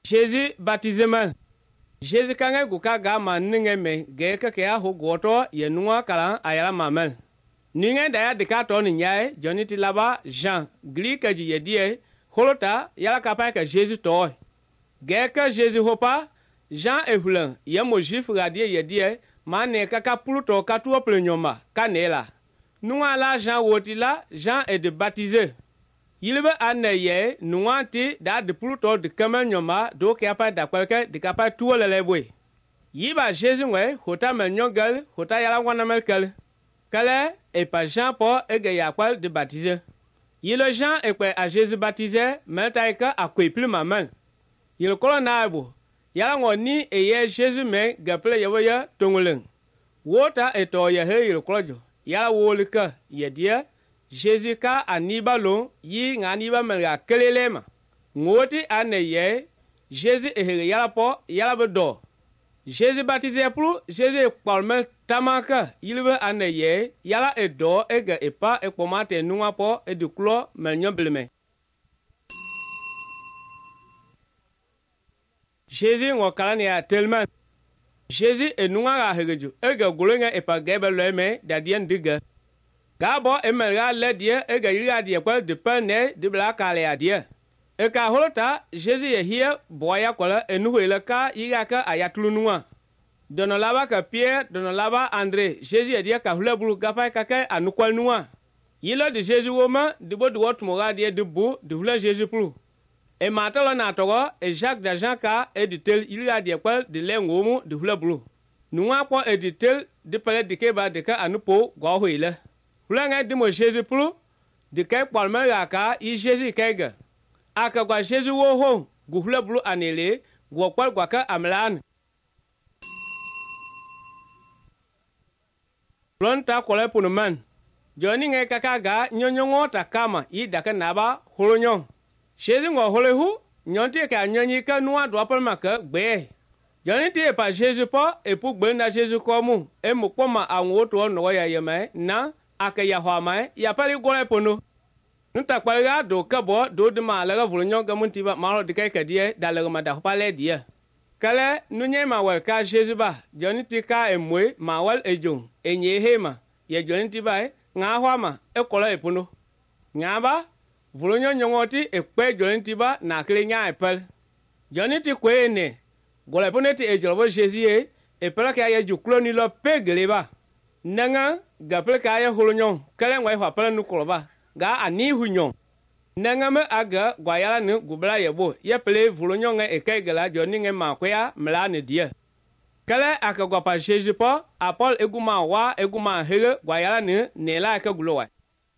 Jésus baptisement. Jésus kange guka ga maninge me ge ka ke ho goto ye nuwa kala ayala mamel. Ninge da ya dikato ni nyai joni ti laba Jean gli ka ji ye die holota yala kapa ka Jésus to. Ge ka Jésus hopa Jean ehulan ye mo juif radie ye die mane kaka pluto katuo plenyoma kanela. Nuwa la Jean wotila Jean est de baptiser. Yilbe anaye nuwanti da de pluto de kamel nyoma do kapa da kwalke de kapa tuo lelebwe. Yiba Jésus we hota menyongel hota yala wana melkel. Kale et pas Jean po ege yakwal de baptiser. Yilo Jean ekwe a Jésus baptiser meltaika akwe plus maman. Yilo kolonabo yala ngoni eye Jésus me gaple yewoya tonguleng. Wota eto ye he yilo kolojo. Yala wolika yedia Jésus ka aniba lo yi nganiba melga kelelema. Ngoti aneye Jésus ehere yala po yala bedo. Jésus baptisé pour Jésus parle tamaka yilbe aneye yala edo ege epa ekpomate nunga po eduklo melnyobleme. Jésus ngokalane ya tellement. Jésus enunga ga hegeju ege gulenga epa gebe leme dadien diga. Gabo emelga ledie ege yira die kwa de pene de blakale adie. Eka holota Jésus ye hie boya kola enuhele ka yigaka ayatulunua. Dono laba ka Pierre, dono laba André. Jésus ye die ka hule bulu gapa kake anukwal nua. Yilo de Jésus woma de bo de wot moga die de bu de hule Jésus plus. E matalo na togo e Jacques d'Argent ka e de tel yira die kwa de lengomu de hule bulu. Nua po e de tel de pele de keba de ka anupo gwa huile. Hule nga de mo Jésus plus de kay palme ka i Jésus kega. Aka gwa Jésus wo ho gu hule bulu anele gwa kwal gwa ka amlan. Plonta kole punuman. Joni nge kaka ga nyonyongo ta kama i daka naba holonyon. Jésus ngo holehu nyonti ka nyonyi ka nuwa dwapal maka gbe. Joni ti pa Jésus po e pu gbe na Jésus komu e mu koma anwo to no ya yeme na aka ya hwama ya pali gole pono. Nta kwalga do kabo do de ma la volonyon ga munti ba malo de kai ka die dalega ma da pale die. Kale nunye ma wal ka Jésus ba joni ti ka emwe ma wal ejon enye hema ye joni ti ba nga hwama e kola e pono. Nga ba volonyon nyongoti e kwe joni ti ba na kle nya epel. Joni ti kwe ne gole pono ti e jolobo Jésus e pela ka ye juklo ni lo pegele ba. Nanga ga pela ka ye volonyon kale ngwa hwa pela nu koloba ga ani hunyon. Nangame aga gwayala ni gubla yebo ye pele volonyon e kegela joni nge makwea mlane die. Kale aka gwapa Jésus po apol eguma wa eguma hele gwayala ni nela ka gulowa.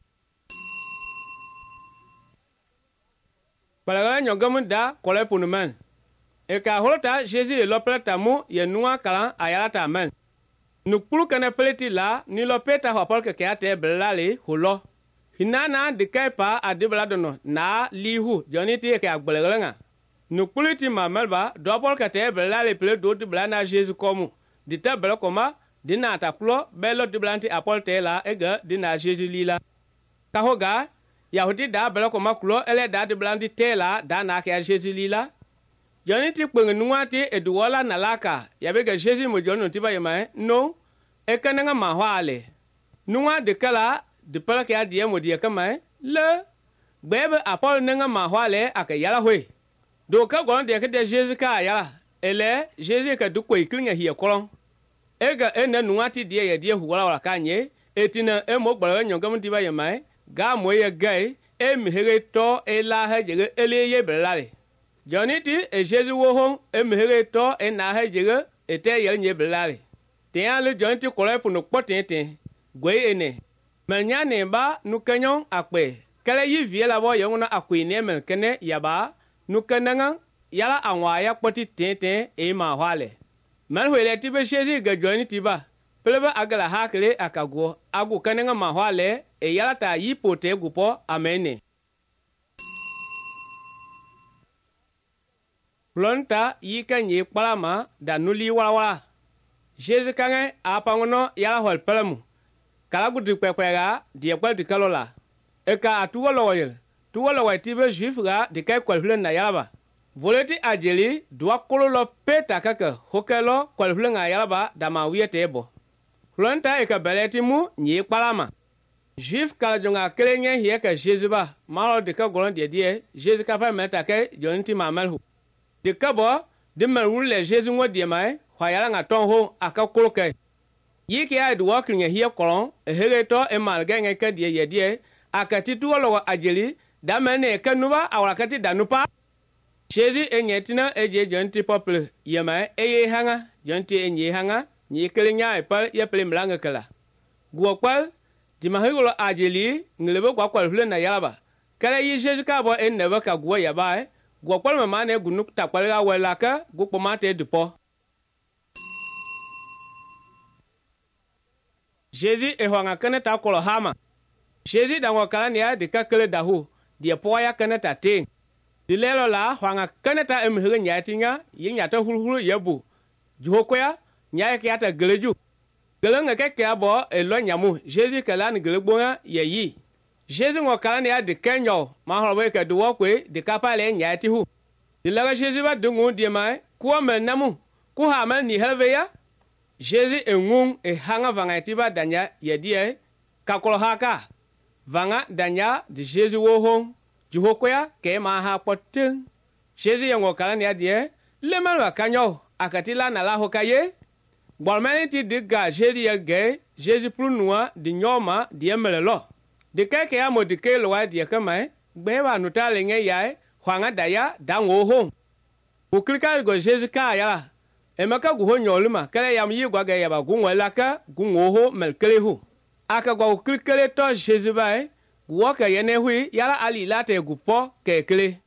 Palagala nyogam da kole punuman. Eka holota Jésus lopela tamu ye nuwa kala ayala tamen. Nukpulu kana peleti la ni lopeta hopol ke ate belale hulo. Hinana de kaipa adibla dono na lihu joni ti ke agbelenga. Nukpulu ti mamelba dopol ke te belale ple do ti blana Jésus komu. Di te bel koma dina ta plo belo di blanti apol te la ega dina Jésus lila. Kahoga Yahudi da bel koma klo ele da di blanti te la da na ke Jésus lila. Joni ti kpeng nuati eduola na laka yabega Jésus mo jono ti ba yema no e kananga mahwale. Nuwa de kala de pala ke adie mo die kama le bebe apol nenga mahwale aka yala hwe do ka gon de ke de Jésus ka yala ele Jésus ka du kwe klinga hie kolon ega ene nuati die ye die huwala wala kanye etina e mo gbara nyongam ti ba yema ga mo ye gai e mihere to e la ha jege ele ye belale joni ti e Jésus wo hon e mihere to e na ha jege ete ye nye belale te ale joni ti kole pu no potente gwe ene Melnya nemba nukenyon akwe. Kale yi vie la bo yonguna akwe ne melkene yaba nukenanga yala anwaya poti tente e ma hwale. Melhwele tibe Jésus ga joni tiba. Pelebe agala hakle akago agu kananga ma hwale e yala ta yi pote gupo amene. Plonta yi kanye palama da nuli wala. Jésus kange apangono yala hwal pelamu. Kala gudu kwekwega die kwal di kalola. Eka atuwa loyel. Tuwa loyel tibe juif ga di kai kwal hule na yalaba. voleti ajeli dua kolo lo peta kaka hokelo kwalflenga yalaba dama wiete bo hulanta eka beleti mu nyi kpalama juif kala jonga kelenye hiye ka Jésus ba malo de ka golon die Jésus ka pa meta ke jonti mamelhu de ka bo de mer wulle Jésus ngodi mai hwayala nga ton ho aka koloke yiki ay duwa klinye hiye kolon hereto e malga nge ka die akati tuolo ajeli da mene ka nuba awakati danupa Jésus enyetina eje jonti peuple yema eye hanga jonti enye hanga ni kelenya e pal ya pele mlanga kala guokwal di mahigolo ajeli nglebe kwakwal hule na yalaba kala yi Jésus ka bo en neba ka guo yaba guokwal mama ne gunuk takwal ga welaka gukpo mate dupo Jésus e hwanga kene ta kolo hama Jésus dango kala ne de ka kele dahu di po ya kene ta ting di lelo la hwanga kene ta emhege nyatinga yinyata hulhulu yebu juhokoya nyaye kyata geleju gelanga ke abo elo nyamu Jésus kala ni gelegbonga yeyi Jésus ngo kala ne de kenyo ma holwe ke duwo kwe de kapale nyati hu di laga Jésus ba dungu di mai ko menamu ku ha mal ni helveya Jésus engung e hanga vanga tiba danya yedie kakolo haka vanga danya de Jésus wo hon juhokoya ke ma ha potin Jésus ngo kala ne adie le malwa kanyo akatila na la hokaye Bolmani ti diga Jésus ya ge Jésus plus noa di nyoma di emelelo de keke ya mo di ke lo wa di kama gbewa nutale nge yae hwanga daya dango ho uklika go Jésus ka ya emaka gu ho nyoluma kale yam yi gwa ge ya ba gu nwela ka gu ho melkele hu aka gwa uklikele to Jésus ba gwo ka yene hui yala ali late gu po kekele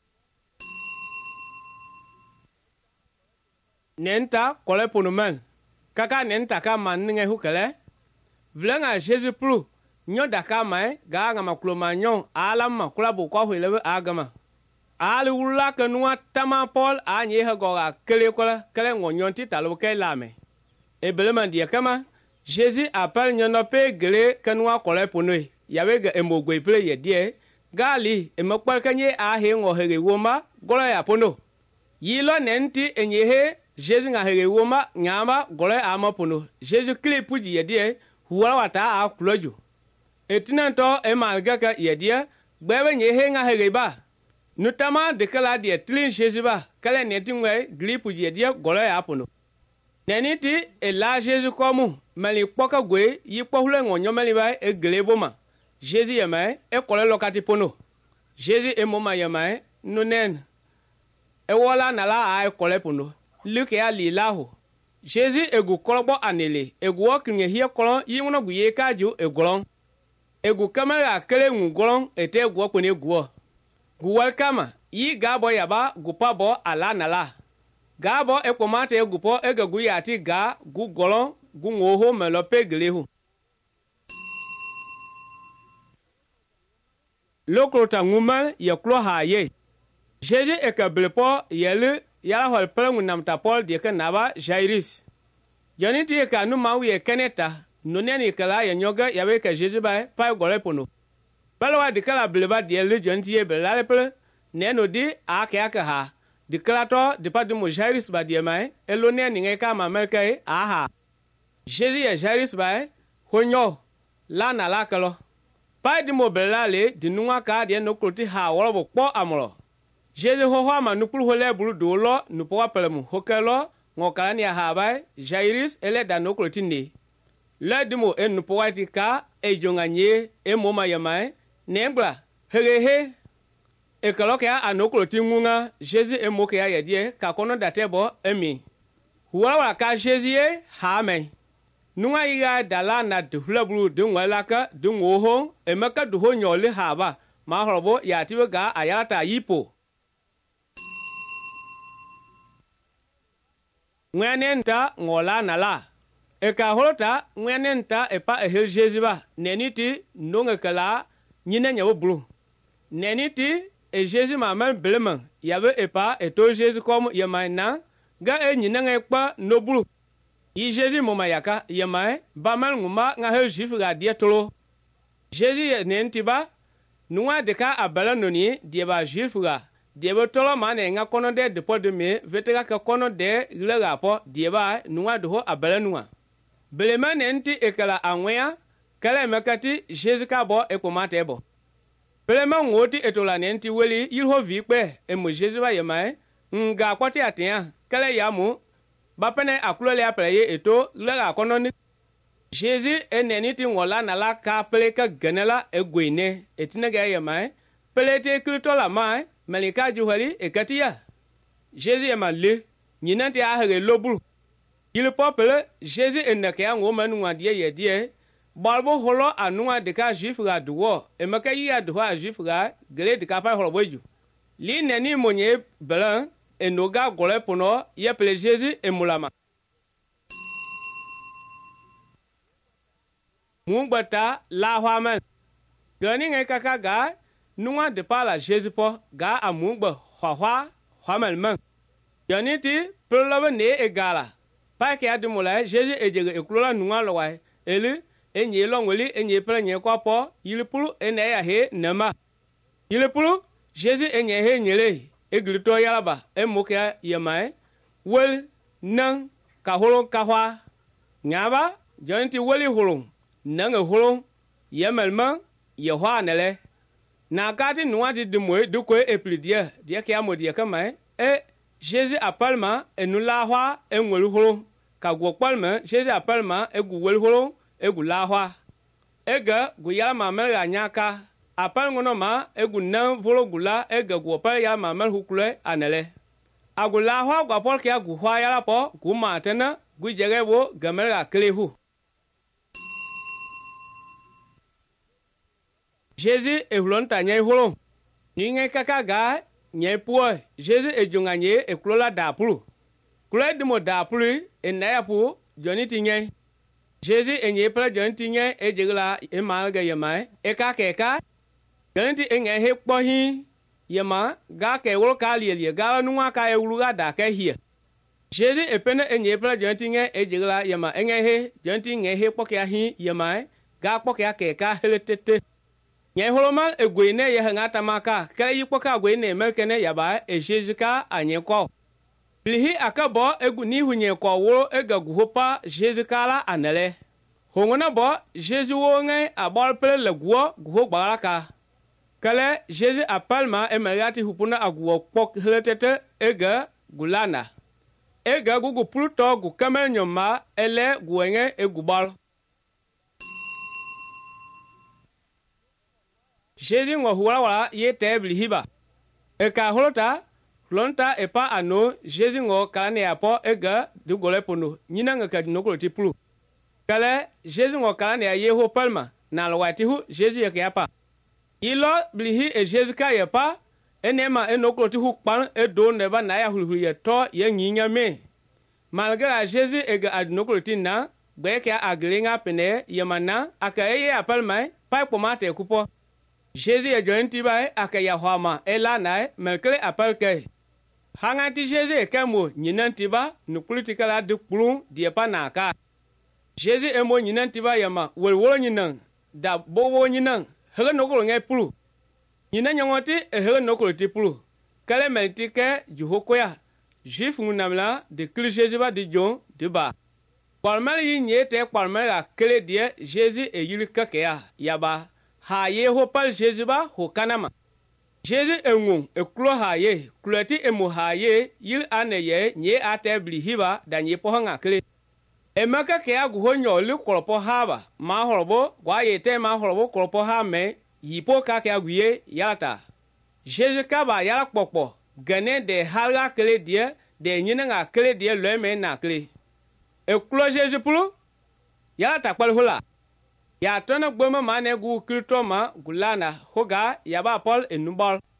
nenta kole ponuman kaka nenta ka maninge hukele vlenga Jésus plus nyo daka mai ga ngama kloma nyon alama kulabu kwa hwelewe agama ali wula kanua tama Paul anye ha goga kele kola kele ngonyonti talo ke lame ebeleman dia kama Jésus appelle nyono pe gele kanua kole ponoi yawe ga emogwe ple yedie gali emokpal kanye a he ngo hege woma gola ya pono yilo nenti enyehe Jésus nga hege woma nyama gole ama pono Jésus kle puji yedie huwa wata a kuloju etinanto e malga ka yedie gbebe nyehe nga hege ba nutama de kala die tlin Jésus ba kala neti ngwe gli puji yedie gole ya pono neniti e la Jésus komu mali poka gwe yi pohule ngonyo mali ba e gleboma Jésus yema e kole lokati pono Jésus e moma yema nunen e wola nala a e kole pono Luke ya li lahu Jésus egu kolbo anele egu okinye hie kolon yinwono guye kaju egolon egu kamera kele ngolon ete egu okone egu guwal kama yi gabo yaba gupabo ala nala gabo ekomate egupo egegu yati ga gu golon gu ngoho melope gelehu lokrota ngumal ye klo haye Jésus ekablepo yele yala hol pelengu namta Paul die naba Jairus joni ti ka nu mawu ye keneta noneni kala ye nyoga yabe ka Jésus ba pa gole pono balwa di kala bleba die le joni ti ye belale ple neno di aka ha di kala to di pa di mo Jairus ba die mai elone ni nge ka ma melkai aha Jésus ye Jairus ba honyo la na la kalo pa di mo belale di nuwa ka die no kroti ha woro po amolo Jésus ho ma nupul hole bulu dolo nupo pelemu hokelo ngokalani habai Jairus ele dano klotini le dimo en nupo watika e jonganye e moma yamai nembla herehe e kalokia anokloti ngunga Jésus e mokia yedie ka kono datebo emi huwa ka Jésus ha mai nunga iga dala na duhla bulu dungwalaka dungoho e maka duho nyole haba ma horobo yatiwe ga ayata yipo ngwenenta ngola nala eka holota ngwenenta epa ehel Jésus ba neniti nonga kala nyina nyawo bulu neniti e Jésus mamal blema yabe epa eto Jésus comme yamana ga e nyina ngekpa no bulu yi Jésus moma yaka yamai ba mal nguma nga hel juif ga die tolo Jésus nenti ba nuwa deka abala noni die ba juif ga diebe tolo ma ne nga kono de depo de me vetega ka kono de lega po dieba nuwa do abele nuwa belema ne nti ekala anwea kala mekati Jésus ka bo ekomate bo belema ngoti etola ne nti weli yilho vikpe emo Jésus ba yema nga kwati atia kala yamu bapene akulole apeleye eto lega kono ni Jésus eneni ti ngola na la ka pele ka genela egwene etinega yema pelete kritola mai malika juhali ekatia Jésus yema le nyinanti ahege lobulu il popele Jésus enake ango manwa die ye die balbo holo anwa de ka juif ga duwo emaka yi adwa juif ga gele de ka pa holo boju li neni monye blan enoga gole pono ye pele Jésus emulama mungbata la hwaman gani ngai kaka ga nuwa de pala Jésus po ga amungba hwa hwaman man yani ti plobe ne egala pa ke adimula Jésus ejege eklola nuwa lowai eli enye longweli enye prenye kwa po yilipulu ene ya he nama yilipulu Jésus enye he nyele eglito yalaba emuke yemai wel nan ka holon ka hwa nyaba jonti weli holon nan holon yemelma yehwa nele na kati nuwa di moy du ko eplidia dia ke amodi kama Jésus appelle-ma et nous la hwa enwelu holon ka gwo palma Jésus appelle-ma e gu wel holon egu la hwa ega gu ya ma mel ga nyaka apal ngono ma egu nan volo gula ega gu pa ya ma mel hukule anele agu la hwa gwa pol ke agu hwa ya la po gu ma tena gu jege bo gamel ga klehu Jésus e hulonta nyai holon ninge kaka ga nyai puo Jésus e junganye e klola da pulu klola dimo da pulu e na ya pu joni ti nyai Jésus enye pela jonti nye ejigla emalga yema eka keka jonti enye he kpohi yema ga ke wol ka lielie ga nuwa ka ewuluga da ke hie Jésus epene enye pela jonti nye ejigla yema enye he jonti nye he pokya hi yema ga pokya keka heletete nye holomal egwene ye hangata maka kala yipoka gwene melkene yaba e Jésus ka anye ko Blihi akabo egu ni hunye kwa wolo ega guhopa Jésus kala anele. Hongona bo Jésus wonge abol pele le guho baraka. Kale Jésus apalma emerati hupuna aguo pok heletete ega gulana. Ega gugu pluto gu kamel nyoma ele guenge egubal. Jésus ngohuala wala ye te blihiba. Eka holota Lonta epa ano Jésus ngo kalane apo ega du gole pono nyina ngaka dinokolo tipulu kale Jésus ngo kalane ya yeho palma na lwati hu Jésus yake apa ilo blihi e Jésus ka yepa enema enokolo ti hu pan edo neba na ya hulhulu ye to ye nyinya me malgré Jésus ega adinokolo ti na gbeke aglinga pene yemana aka eye apalma pa pomate kupo Jésus ye jonti ba aka ya hwama elana melkele apalke Hangati Jésus kemo nyinantiba nukulitikala de kulun diepa naka. Jésus emo nyinantiba yama welwolo nyinan da bowo nyinan hele nokolo ngai pulu. Nyinan nyangoti hele nokolo ti pulu. Kale meltike juhokoya. Juif ngunamla de kli Jésus ba di jon de ba. Kwalmel yi nyete kwalmel ga kele die Jésus e yili kakeya yaba. Ha ye ho pal Jésus ba ho kanama. Jésus engun eklo haye kloti emu haye yil aneye nye atebli hiba da nye pohanga kle emaka ke agu honyo li kolopo haba ma horobo gwa yete ma horobo kolopo ha me yipo ka ke aguye yata Jésus kaba yala kpokpo gane de halga kle die de nyina nga kle die leme na kle eklo Jésus pulu yata kwal hula ya tona gboma mane gu krito ma gulana hoga yaba Paul enubal